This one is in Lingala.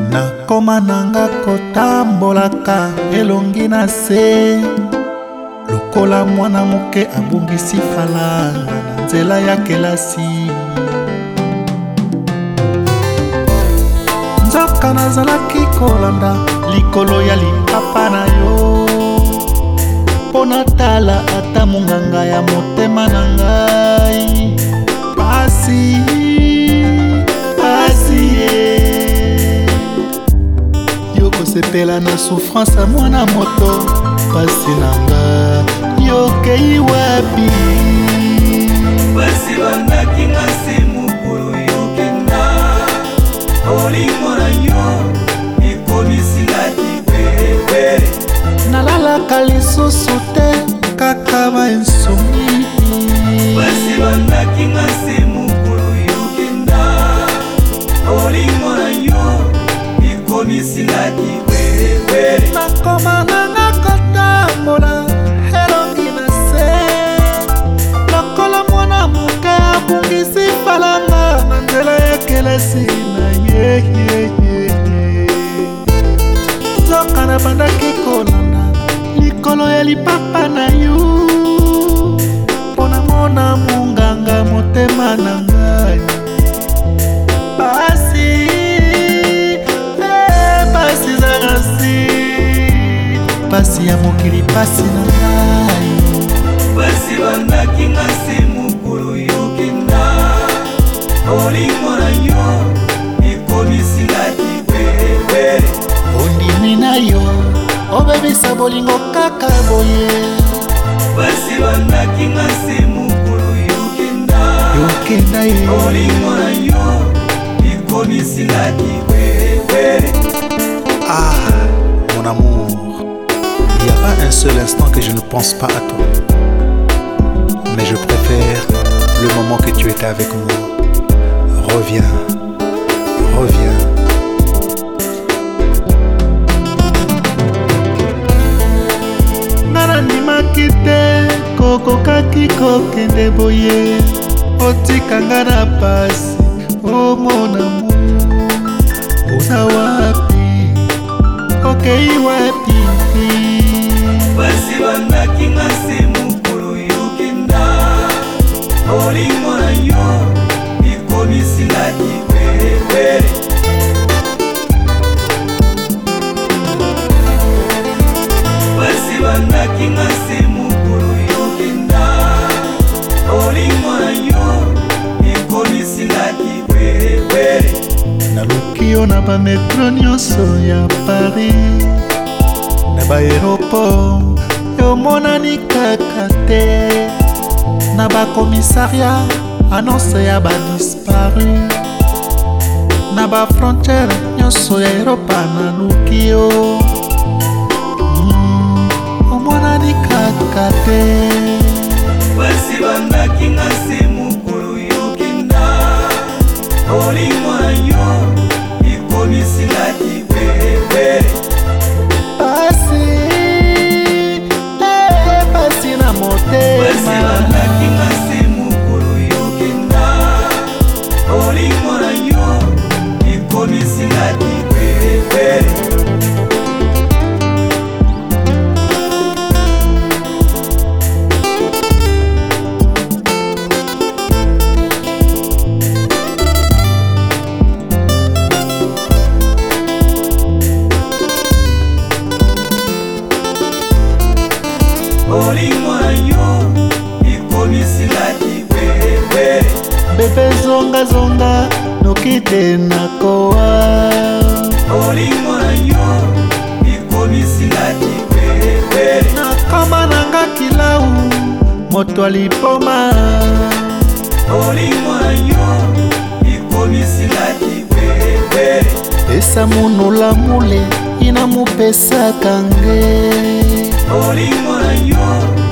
nakoma nanga kotambolaka elongi na se lokola mwana moke abungisi falanga na nzela ya kelasi. Nzoka nazalaki kolanda likolo ya lipapa na yo mpo natala ata monganga ya motema na ngai. Pasi yo kosepela na souffrance ya mwana moto. Pasi nanga yokei wapi? Pasi bandaki nga se mokolo yokenda olingo na yo ekomisilaki wele. Nalalaka lisusu te kaka bainsomi. Pasi bandaki nga se mokolo yokenda olingo na yo ekomisilaki wele. Nakoma nanga kotambola elongi na se lokola mwana moke abungisi falanga na nzela ya kelasi na ye. Nzoka na bandaki kolanda likolo ya lipapa na yo mpo namona monganga motema na ngai. Pasi zangasi pasi ya mokili pasi na ngai. Pasi bandaki nga se mokolo yokenda olingo na yo ekomisilaki wele. Ondimi na yo obebisa bolingo kaka boye. Pasi bandaki nga se mokolo yokenda ye olingo na yo ekomisilaki wele. Ah mon amour, il n'y a pas un seul instant que je ne pense pas à toi, mais je préfère le moment que tu étais avec moi. Reviens, reviens. Nana ndimaki te kokokaki kokende boye otikanga na pasi. Oh mon amour, oza wapi? Okei wapi? Pasi bandaki nga se mokolo yokenda olingo na yo ekomisilaki wele. Pasi bandaki nga se mokolo yokenda olingo na yo ekomisilaki wele. Naluki yo na bametro nyonso ya Paris na baeroport yomonani kaka te. Na bakomisaria annonce ya badisparu na bafrontiere nyonso ya Eropa naluki yo. Omonani kaka te. Pasi bandaki nga se mokolo yokenda olingo na yo ekomisilaki wele. Pasi na motema. Pasi bandaki nga se mokolo yokenda olingo na yo ekomisilaki wele. Olingo na yo ekomisilaki wele. Bebe zonga zonga noki te nakowa. Olingo na yo ekomisilaki wele. Nakoma nanga kilau moto alipoma. Olingo na yo ekomisilaki wele. Pesa munula mule inamupesaka nge. Olingo na yo